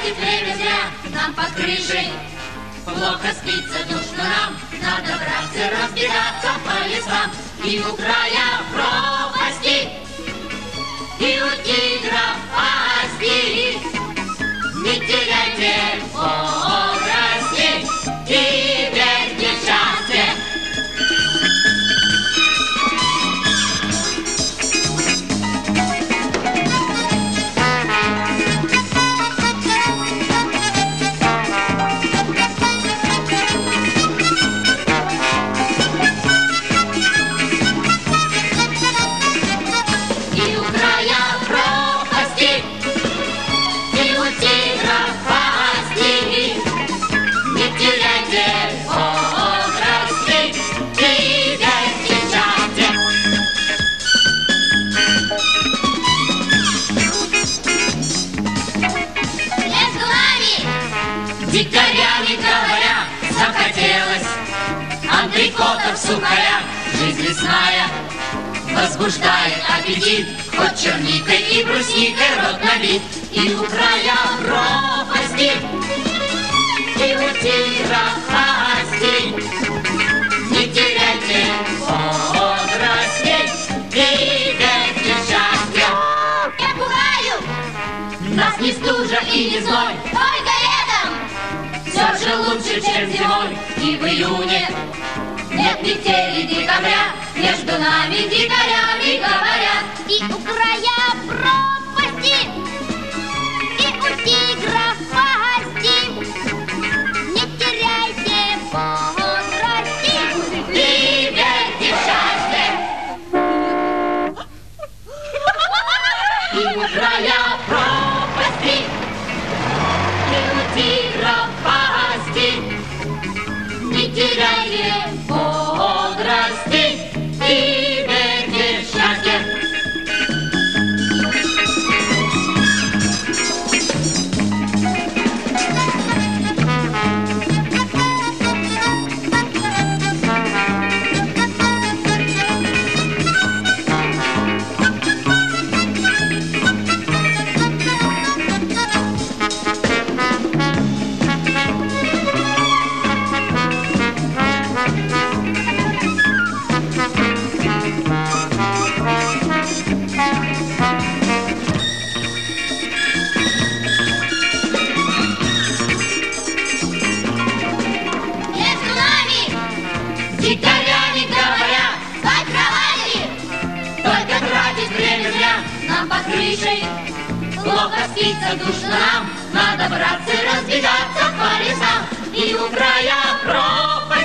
тратить время зря нам под крышей. Плохо спится, душно нам, надо браться, разбегаться по лесам. И у края пропасти, и у тигра пасти. Не теряйте бодрости и верьте в счастье. Дикарями говоря, захотелось антрикотов, сухаря. Жизнь лесная возбуждает аппетит, хоть черникой и брусникой рот набит. И у края пропасти, и у тигра пасти. Не теряйте бодрости и верьте в счастье. Я пугаю! Нас не стужа и не зной, Только летом! все же лучше, чем зимой. И в июне нет метели декабря, между нами дикарями говорят. И у края пропасти, и у тигра пасти. Не теряйте бодрости И верьте в счастье. И у края пропасти, и у тигра пасти. Не теряйте бодрости и верьте в счастье. между нами. Дикарями говоря, Спать кровати, только тратить время зря нам под крышей. Плохо спится, душно нам, надо браться, разбегаться по лесам. И у края пропасти,